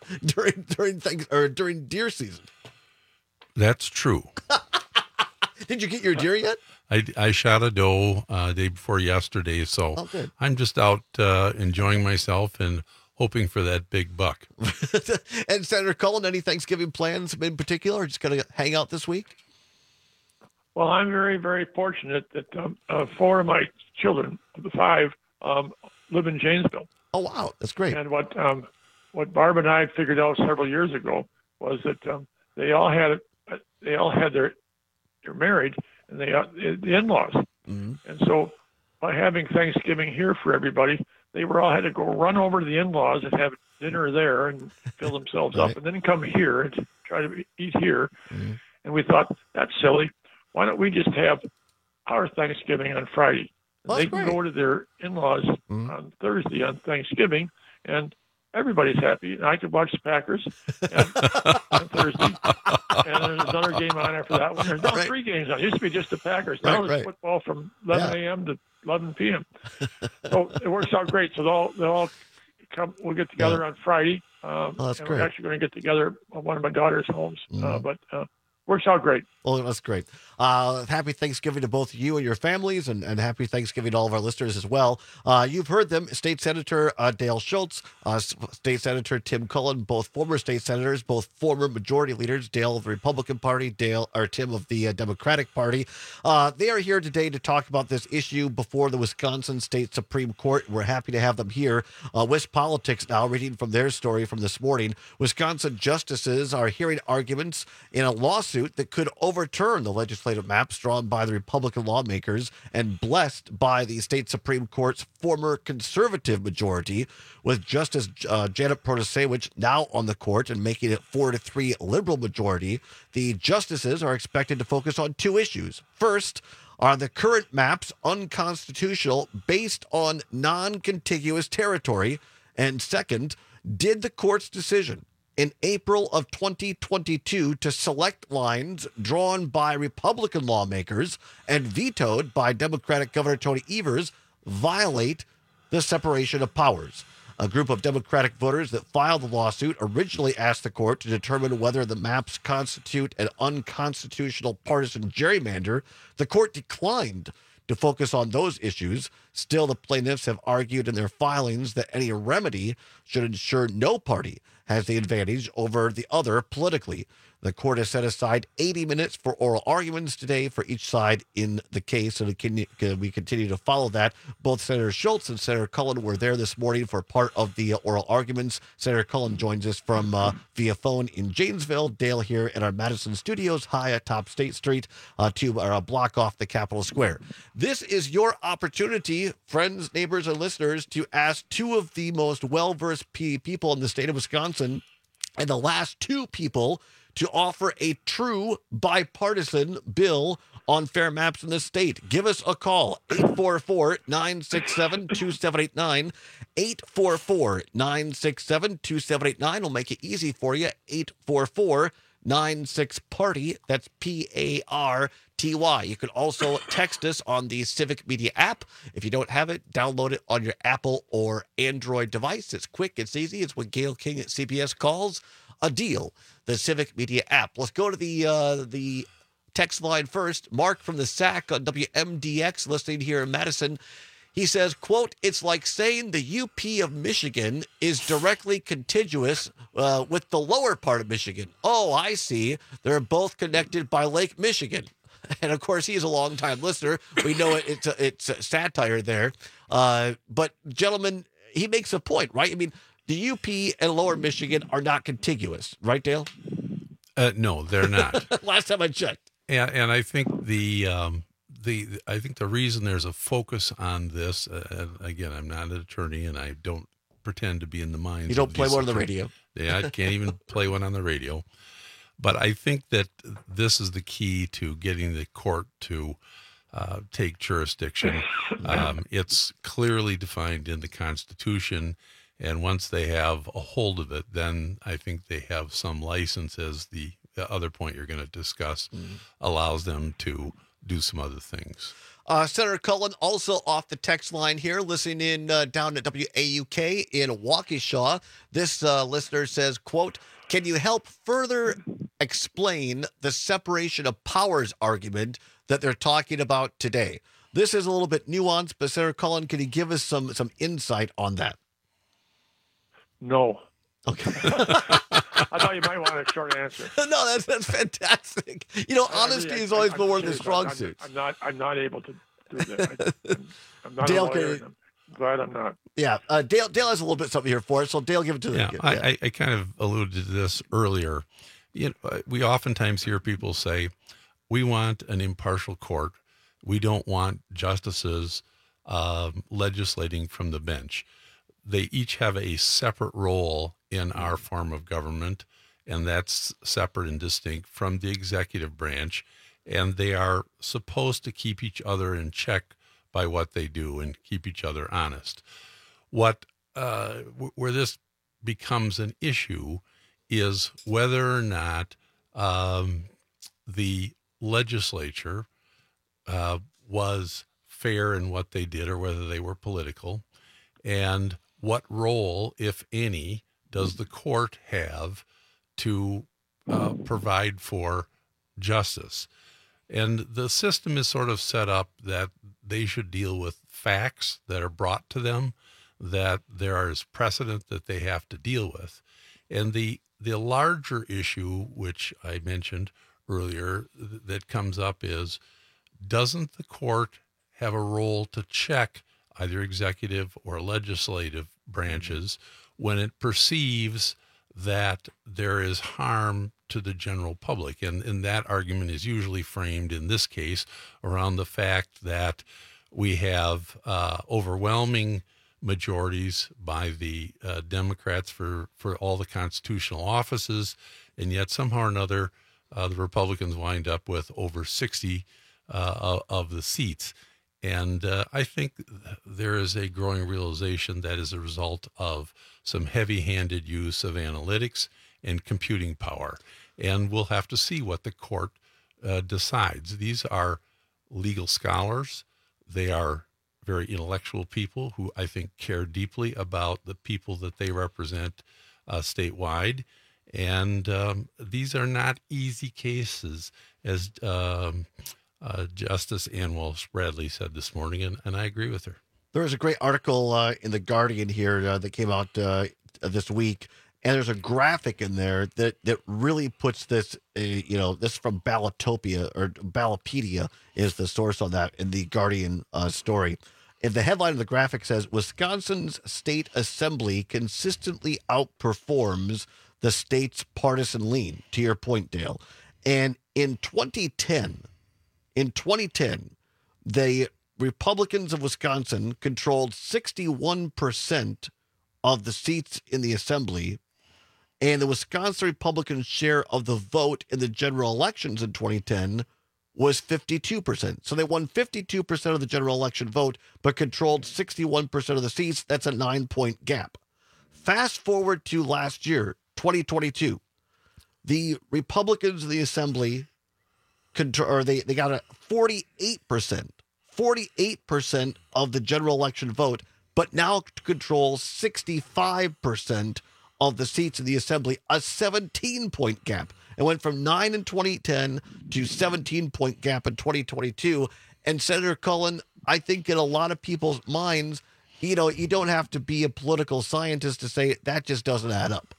during deer season.
That's true.
Did you get your deer yet?
I shot a doe day before yesterday, so I'm just out enjoying myself and hoping for that big buck.
And Senator Cullen, any Thanksgiving plans in particular, or just going to hang out this week?
Well, I'm very, very fortunate that 4 of my children, the 5, live in Janesville.
Oh, wow. That's great.
And what Barb and I figured out several years ago was that they all had they're married, and the in-laws.
Mm-hmm.
And so by having Thanksgiving here for everybody, they all had to go run over to the in-laws and have dinner there and fill themselves up, and then come here and try to eat here.
Mm-hmm.
And we thought, that's silly. Why don't we just have our Thanksgiving on Friday?
Well,
they can go to their in-laws on Thursday on Thanksgiving, and everybody's happy. And I could watch the Packers on Thursday. And there's another game on after that one. There's now 3 games on. It used to be just the Packers. Now there's football from 11 a.m. to 11 p.m. So it works out great. So they'll all come. We'll get together on Friday.
That's
and
great.
We're actually going to get together at one of my daughter's homes. But works out great.
Well, that's great. Happy Thanksgiving to both you and your families, and happy Thanksgiving to all of our listeners as well. You've heard them, State Senator Dale Schultz, State Senator Tim Cullen, both former state senators, both former majority leaders, Dale of the Republican Party, Tim of the Democratic Party. They are here today to talk about this issue before the Wisconsin State Supreme Court. We're happy to have them here. West Politics now, reading from their story from this morning. Wisconsin justices are hearing arguments in a lawsuit that could overturn the legislative maps drawn by the Republican lawmakers and blessed by the state Supreme Court's former conservative majority, with Justice Janet Protasewicz now on the court and making it 4-3 liberal majority. The justices are expected to focus on 2 issues. First, are the current maps unconstitutional based on non-contiguous territory? And second, did the court's decision in April of 2022 to select lines drawn by Republican lawmakers and vetoed by Democratic Governor Tony Evers violate the separation of powers? A group of Democratic voters that filed the lawsuit originally asked the court to determine whether the maps constitute an unconstitutional partisan gerrymander. The court declined to focus on those issues. Still, the plaintiffs have argued in their filings that any remedy should ensure no party has the advantage over the other politically. The court has set aside 80 minutes for oral arguments today for each side in the case, and we continue to follow that. Both Senator Schultz and Senator Cullen were there this morning for part of the oral arguments. Senator Cullen joins us from via phone in Janesville. Dale here in our Madison studios, high atop State Street, a block off the Capitol Square. This is your opportunity, friends, neighbors, and listeners, to ask 2 of the most well-versed people in the state of Wisconsin, and the last 2 people to offer a true bipartisan bill on fair maps in the state. Give us a call, 844-967-2789, 844-967-2789. We'll make it easy for you, 844-96-PARTY. That's PARTY. You can also text us on the Civic Media app. If you don't have it, download it on your Apple or Android device. It's quick, it's easy. It's what Gail King at CBS calls a deal. The Civic Media app. Let's go to the text line first. Mark from the SAC on WMDX, listening here in Madison. He says, quote, "It's like saying the UP of Michigan is directly contiguous with the lower part of Michigan. Oh, I see. They're both connected by Lake Michigan." And, of course, he's a longtime listener. We know it's a satire there. But, gentlemen, he makes a point, right? I mean, the UP and lower Michigan are not contiguous, right, Dale?
No, they're not.
Last time I checked.
And I think I think the reason there's a focus on this, and again, I'm not an attorney and I don't pretend to be in the minds.
You don't play one on the radio.
Yeah, I can't even play one on the radio. But I think that this is the key to getting the court to take jurisdiction. It's clearly defined in the Constitution, and once they have a hold of it, then I think they have some license, as the other point you're going to discuss allows them to do some other things.
Senator Cullen, also off the text line here, listening in down at WAUK in Waukesha. This listener says, quote, "Can you help further explain the separation of powers argument that they're talking about today?" This is a little bit nuanced, but Senator Cullen, can you give us some insight on that?
No.
Okay.
I thought you might want a short answer.
No, that's fantastic. You know, honesty has always been one of the strong suits.
I'm not able to do that. I'm not
Dale,
a lawyer. I'm glad I'm not.
Yeah, Dale has a little bit something here for us, so Dale, give it to them.
Yeah, I kind of alluded to this earlier. You know, we oftentimes hear people say, "We want an impartial court. We don't want justices legislating from the bench." They each have a separate role in our form of government, and that's separate and distinct from the executive branch, and they are supposed to keep each other in check by what they do and keep each other honest. Where this becomes an issue is whether or not the legislature was fair in what they did or whether they were political, and what role, if any, does the court have to provide for justice? And the system is sort of set up that they should deal with facts that are brought to them, that there is precedent that they have to deal with. And the larger issue, which I mentioned earlier, that comes up is, doesn't the court have a role to check either executive or legislative branches when it perceives that there is harm to the general public? And that argument is usually framed in this case around the fact that we have overwhelming majorities by the Democrats for all the constitutional offices, and yet somehow or another the Republicans wind up with over 60 of the seats. And I think there is a growing realization that is a result of some heavy-handed use of analytics and computing power. And we'll have to see what the court decides. These are legal scholars. They are very intellectual people who I think care deeply about the people that they represent statewide. And these are not easy cases, as Justice Ann Walsh Bradley said this morning, and I agree with her.
There was a great article in The Guardian here that came out this week, and there's a graphic in there that really puts this, this from Ballotopia, or Ballotpedia is the source on that in the Guardian story. And the headline of the graphic says, "Wisconsin's state assembly consistently outperforms the state's partisan lean," to your point, Dale. And in 2010, the Republicans of Wisconsin controlled 61% of the seats in the assembly, and the Wisconsin Republican share of the vote in the general elections in 2010 was 52%. So they won 52% of the general election vote, but controlled 61% of the seats. That's a 9-point gap. Fast forward to last year, 2022. The Republicans in the assembly they got a 48% of the general election vote, but now control 65% of the seats in the assembly, a 17-point gap. It went from 9 in 2010 to 17-point gap in 2022. And Senator Cullen, I think in a lot of people's minds, you don't have to be a political scientist to say that just doesn't add up.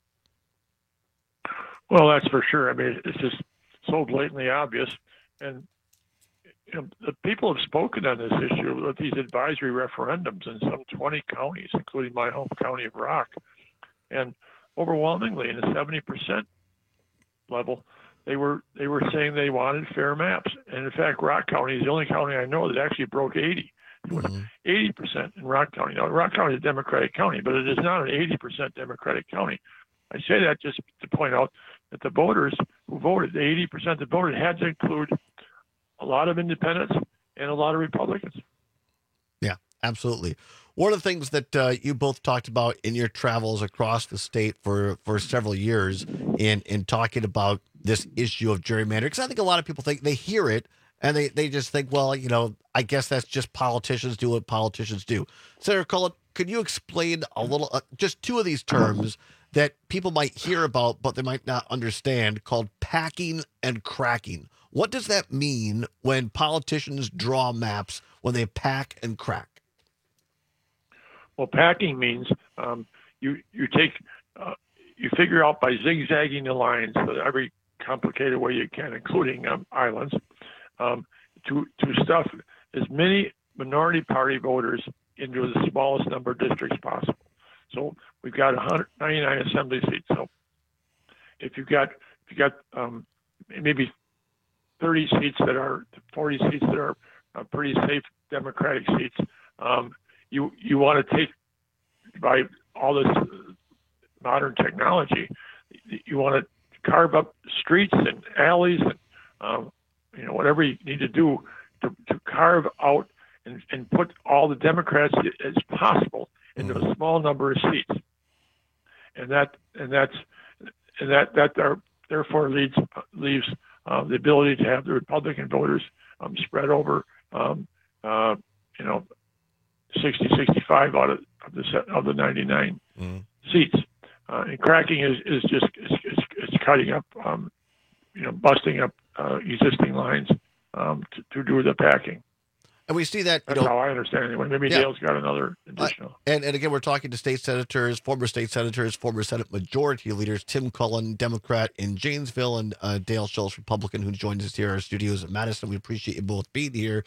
Well, that's for sure. I mean, it's just so blatantly obvious. And the people have spoken on this issue with these advisory referendums in some 20 counties, including my home county of Rock. And overwhelmingly, in the 70% level, they were saying they wanted fair maps. And in fact, Rock County is the only county I know that actually broke 80. It was 80% in Rock County. Now, Rock County is a Democratic county, but it is not an 80% Democratic county. I say that just to point out that the voters who voted, the 80% that voted, had to include a lot of independents and a lot of Republicans.
Yeah, absolutely. One of the things that you both talked about in your travels across the state for several years in talking about this issue of gerrymandering, because I think a lot of people think they hear it and they just think, well, I guess that's just politicians do what politicians do. Senator Cullen, could you explain a little, just two of these terms that people might hear about, but they might not understand, called packing and cracking? What does that mean when politicians draw maps, when they pack and crack?
Well, packing means you figure out by zigzagging the lines every complicated way you can, including islands, to stuff as many minority party voters into the smallest number of districts possible. So we've got 199 assembly seats. So if you got maybe 40 seats that are pretty safe Democratic seats, you want to take, by all this modern technology, you want to carve up streets and alleys and whatever you need to do to carve out and put all the Democrats as possible into a small number of seats, and that therefore leaves the ability to have the Republican voters spread over 60, 65 out of the 99 seats. And cracking is just cutting up, busting up existing lines to do the packing.
And we see that.
That's how I understand it anyway. Maybe Dale's got another additional.
And again, we're talking to state senators, former Senate Majority Leaders, Tim Cullen, Democrat in Janesville, and Dale Schultz, Republican, who joins us here in our studios at Madison. We appreciate you both being here.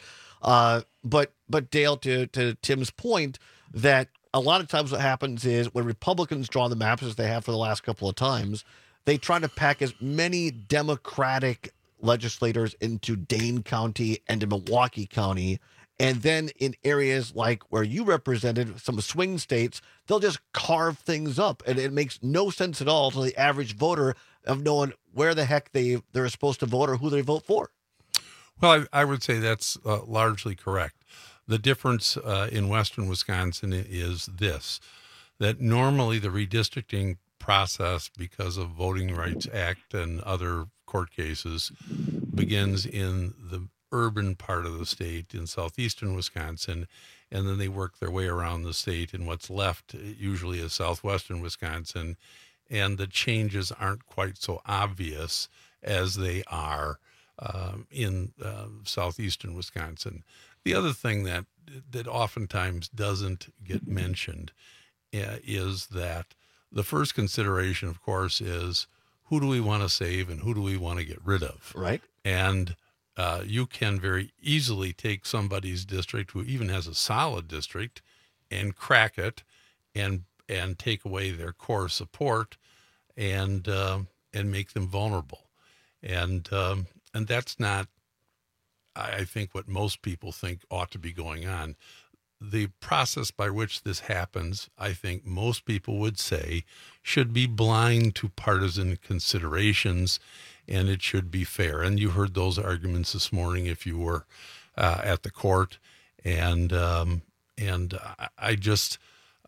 But Dale, to Tim's point, that a lot of times what happens is when Republicans draw the maps, as they have for the last couple of times, they try to pack as many Democratic legislators into Dane County and to Milwaukee County. And then in areas like where you represented, some swing states, they'll just carve things up. And it makes no sense at all to the average voter of knowing where the heck they're supposed to vote or who they vote for.
Well, I would say that's largely correct. The difference in western Wisconsin is this, that normally the redistricting process, because of Voting Rights Act and other court cases, begins in the urban part of the state in southeastern Wisconsin, and then they work their way around the state in what's left usually is southwestern Wisconsin, and the changes aren't quite so obvious as they are in southeastern Wisconsin. The other thing that oftentimes doesn't get mentioned is that the first consideration, of course, is who do we want to save and who do we want to get rid of?
Right.
And you can very easily take somebody's district who even has a solid district and crack it and take away their core support and make them vulnerable. And that's not, I think, what most people think ought to be going on. The process by which this happens, I think most people would say, should be blind to partisan considerations, and it should be fair. And you heard those arguments this morning if you were at the court. And I just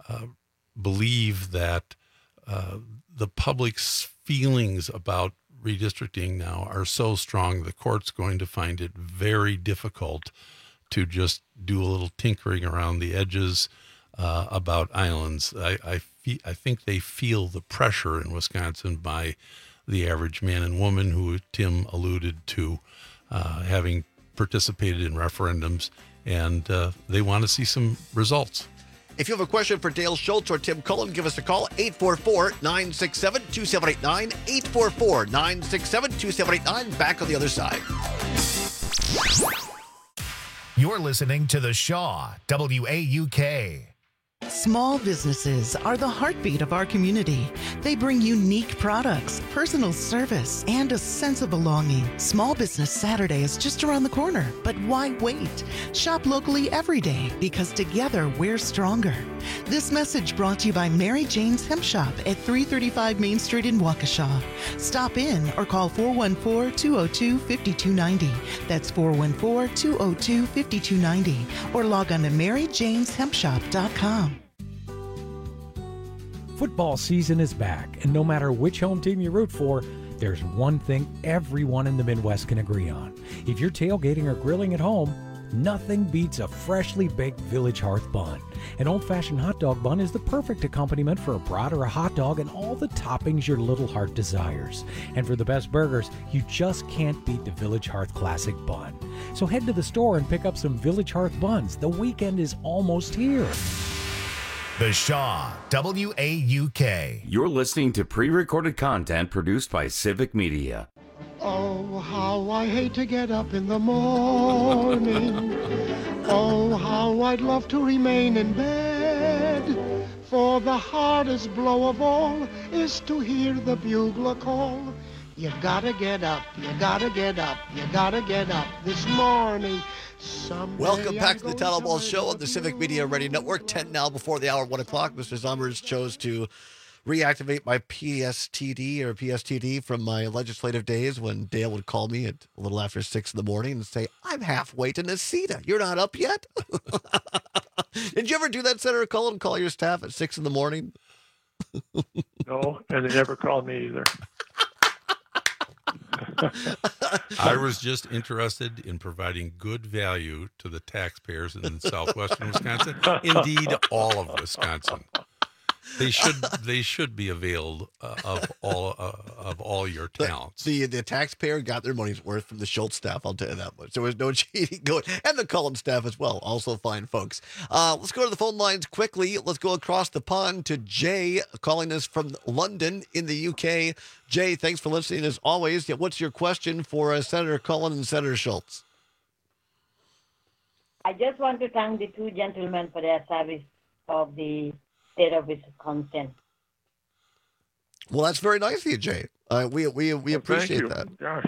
believe that the public's feelings about redistricting now are so strong, the court's going to find it very difficult to just do a little tinkering around the edges about islands. I think they feel the pressure in Wisconsin by the average man and woman who Tim alluded to having participated in referendums, and they want to see some results.
If you have a question for Dale Schultz or Tim Cullen, give us a call, 844-967-2789, 844-967-2789. Back on the other side.
You're listening to The Shaw, WAUK.
Small businesses are the heartbeat of our community. They bring unique products, personal service, and a sense of belonging. Small Business Saturday is just around the corner, but why wait? Shop locally every day because together we're stronger. This message brought to you by Mary Jane's Hemp Shop at 335 Main Street in Waukesha. Stop in or call 414-202-5290. That's 414-202-5290. Or log on to maryjaneshempshop.com.
Football season is back, and no matter which home team you root for, there's one thing everyone in the Midwest can agree on. If you're tailgating or grilling at home, nothing beats a freshly baked Village Hearth bun. An old-fashioned hot dog bun is the perfect accompaniment for a brat or a hot dog and all the toppings your little heart desires. And for the best burgers, you just can't beat the Village Hearth Classic Bun. So head to the store and pick up some Village Hearth buns. The weekend is almost here.
The Shaw, WAUK.
You're listening to pre-recorded content produced by Civic Media.
Oh, how I hate to get up in the morning. Oh, how I'd love to remain in bed. For the hardest blow of all is to hear the bugler call. You gotta get up, you gotta get up, you gotta get up this morning.
Welcome back to the Tattle Ball Show on the Civic Media Radio Network. 10 now before the hour, 1 o'clock. Mr. Zummers chose to reactivate my PSTD from my legislative days when Dale would call me at a little after 6 in the morning and say, I'm halfway to Necedah. You're not up yet? Did you ever do that, Senator Cullen, call your staff at 6 in the morning?
No, and they never called me either.
I was just interested in providing good value to the taxpayers in southwestern Wisconsin. Indeed, all of Wisconsin. They should be availed of all your talents.
The taxpayer got their money's worth from the Schultz staff, I'll tell you that much. There was no cheating going, and the Cullen staff as well, also fine folks. Let's go to the phone lines quickly. Let's go across the pond to Jay, calling us from London in the UK. Jay, thanks for listening as always. What's your question for Senator Cullen and Senator Schultz?
I just want to thank the two gentlemen for their service of the state of Wisconsin.
Well, that's very nice of you, Jay. We appreciate that.
Gosh.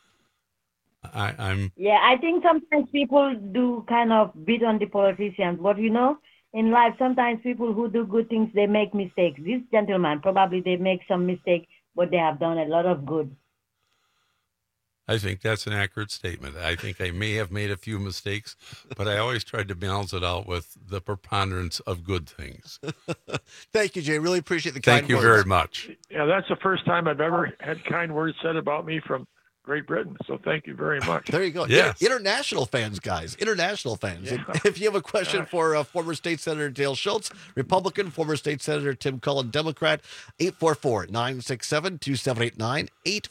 Yeah, I think sometimes people do kind of beat on the politicians, but in life, sometimes people who do good things, they make mistakes. This gentleman, probably they make some mistake, but they have done a lot of good.
I think that's an accurate statement. I think I may have made a few mistakes, but I always tried to balance it out with the preponderance of good things.
Thank you, Jay. Really appreciate the kind words.
Thank you very much.
Yeah, that's the first time I've ever had kind words said about me from Great Britain. So thank you very much.
There you go.
Yes.
International fans, guys. International fans. Yeah. If you have a question for former State Senator Dale Schultz, Republican, former State Senator Tim Cullen, Democrat, 844-967-2789,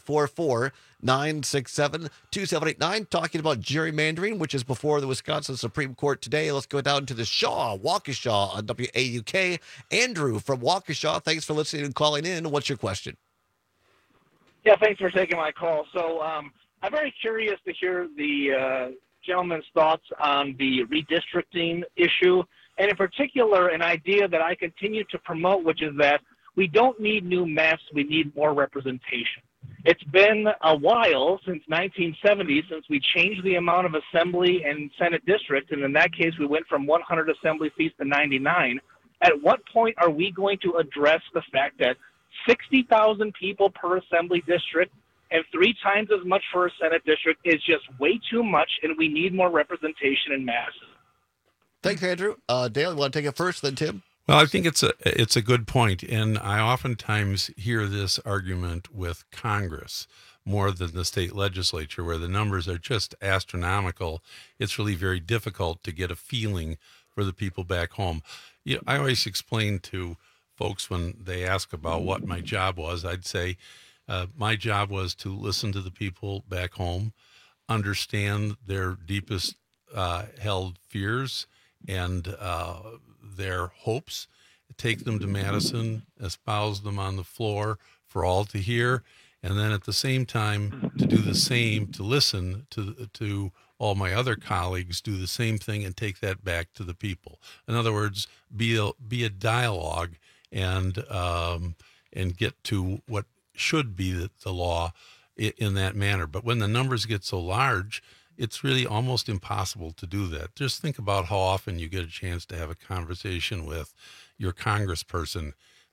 844-967-2789, talking about gerrymandering, which is before the Wisconsin Supreme Court today. Let's go down to the Shaw, Waukesha on WAUK. Andrew from Waukesha, thanks for listening and calling in. What's your question?
Yeah, thanks for taking my call. So I'm very curious to hear the gentleman's thoughts on the redistricting issue, and in particular, an idea that I continue to promote, which is that we don't need new maps, we need more representation. It's been a while, since 1970, since we changed the amount of assembly and Senate districts, and in that case, we went from 100 assembly seats to 99. At what point are we going to address the fact that 60,000 people per assembly district and 3 times as much for a Senate district is just way too much, and we need more representation in masses?
Thanks, Andrew. Dale, you want to take it first, then Tim?
Well, I think it's a good point, and I oftentimes hear this argument with Congress more than the state legislature, where the numbers are just astronomical. It's really very difficult to get a feeling for the people back home. I always explain to folks when they ask about what my job was, I'd say, My job was to listen to the people back home, understand their deepest held fears and their hopes, take them to Madison, espouse them on the floor for all to hear, and then at the same time to do the same, to listen to all my other colleagues, do the same thing and take that back to the people. In other words, be a dialogue and get to what should be the law in that manner. But when the numbers get so large, it's really almost impossible to do that. Just think about how often you get a chance to have a conversation with your congressperson.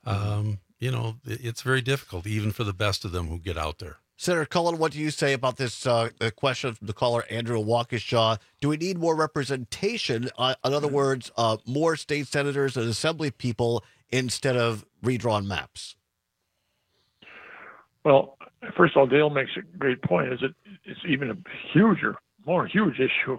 It's very difficult, even for the best of them who get out there.
Senator Cullen, what do you say about this question from the caller, Andrew Waukesha? Do we need more representation? In other words, more state senators and assembly people instead of redrawn maps?
Well, first of all, Dale makes a great point. Is it's even a more huge issue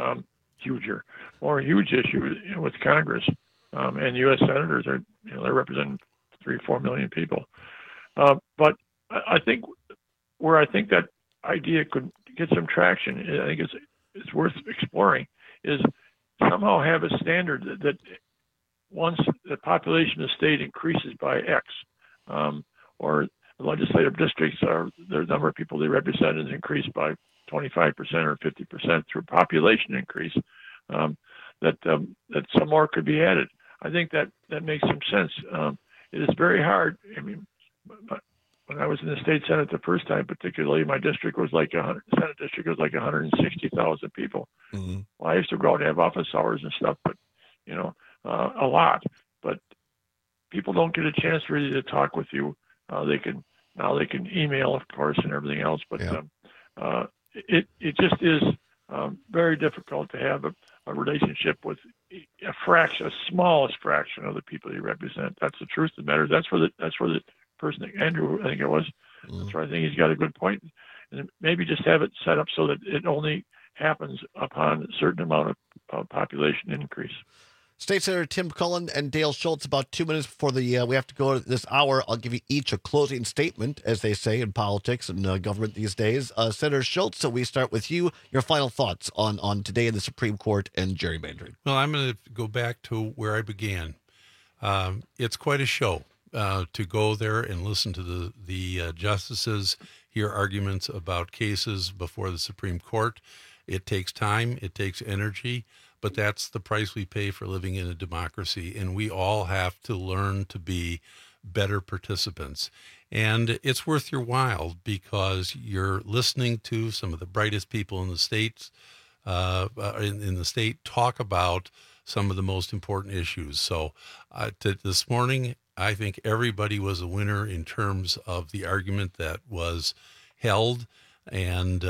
with Congress, and U.S. senators are they represent 3-4 million people. But I think that idea could get some traction. I think it's worth exploring. Is somehow have a standard that once the population of the state increases by X, or the legislative districts the number of people they represent is increased by 25% or 50% through population increase, that some more could be added. I think that makes some sense. It is very hard. I mean, when I was in the state senate the first time, particularly, my district was like Senate district was like 160,000 people. Mm-hmm. Well, I used to go out and have office hours and stuff, but a lot. But people don't get a chance really to talk with you. They can email, of course, and everything else. But it just is very difficult to have a relationship with a smallest fraction of the people you represent. That's the truth of the matter. That's where the person, Andrew, I think it was. Mm-hmm. That's where I think he's got a good point. And maybe just have it set up so that it only happens upon a certain amount of population increase.
State Senator Tim Cullen and Dale Schultz, about 2 minutes before we have to go this hour. I'll give you each a closing statement, as they say in politics and government these days. Senator Schultz, so we start with you. Your final thoughts on today in the Supreme Court and gerrymandering.
Well, I'm going to go back to where I began. It's quite a show to go there and listen to the justices, hear arguments about cases before the Supreme Court. It takes time. It takes energy. But that's the price we pay for living in a democracy, and we all have to learn to be better participants. And it's worth your while because you're listening to some of the brightest people in the states, in the state, talk about some of the most important issues. So this morning, I think everybody was a winner in terms of the argument that was held and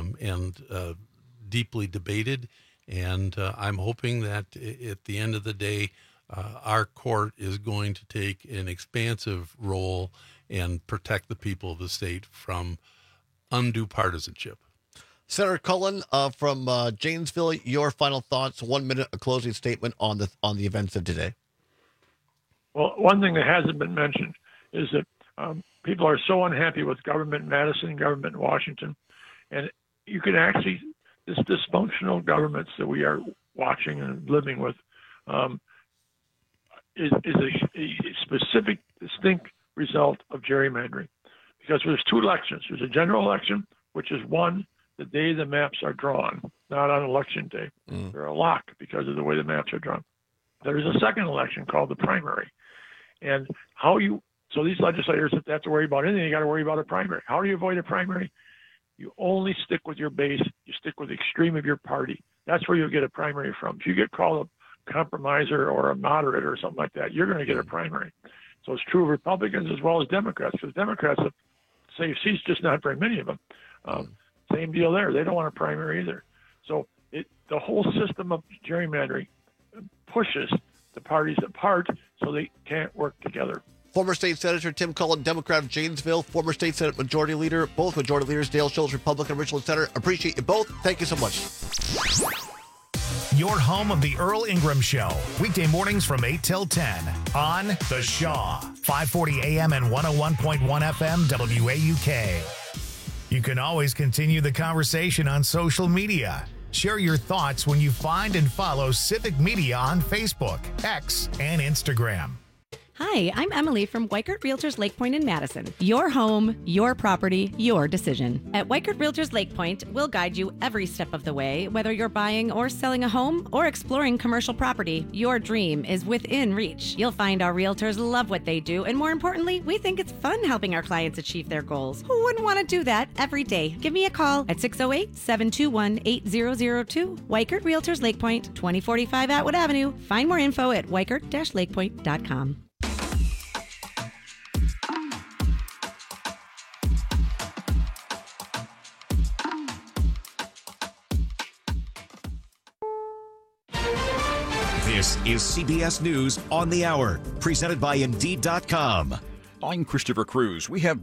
deeply debated. And I'm hoping that at the end of the day, our court is going to take an expansive role and protect the people of the state from undue partisanship.
Senator Cullen from Janesville, your final thoughts, 1 minute, a closing statement on the events of today.
Well, one thing that hasn't been mentioned is that people are so unhappy with government in Madison, government in Washington, and you can actually... This dysfunctional governments that we are watching and living with is a specific, distinct result of gerrymandering. Because there's two elections. There's a general election, which is won the day the maps are drawn, not on election day. They're a lock because of the way the maps are drawn. There's a second election called the primary. And so these legislators, if they have to worry about anything, you got to worry about a primary. How do you avoid a primary? You only stick with your base. You stick with the extreme of your party. That's where you'll get a primary from. If you get called a compromiser or a moderate or something like that, you're going to get a primary. So it's true of Republicans as well as Democrats, because Democrats have safe seats, just not very many of them. Same deal there. They don't want a primary either. So the whole system of gerrymandering pushes the parties apart so they can't work together.
Former State Senator Tim Cullen, Democrat of Janesville, former State Senate Majority Leader, both Majority Leaders, Dale Schultz, Republican, Richland Center. Appreciate you both. Thank you so much.
Your home of the Earl Ingram Show, weekday mornings from 8 till 10 on The Shaw. 540 AM and 101.1 FM WAUK. You can always continue the conversation on social media. Share your thoughts when you find and follow Civic Media on Facebook, X, and Instagram.
Hi, I'm Emily from Weikert Realtors Lake Point in Madison. Your home, your property, your decision. At Weikert Realtors Lake Point, we'll guide you every step of the way, whether you're buying or selling a home or exploring commercial property. Your dream is within reach. You'll find our realtors love what they do, and more importantly, we think it's fun helping our clients achieve their goals. Who wouldn't want to do that every day? Give me a call at 608-721-8002. Weikert Realtors Lake Point, 2045 Atwood Avenue. Find more info at weikert-lakepoint.com.
This is CBS News on the Hour, presented by Indeed.com.
I'm Christopher Cruz. We have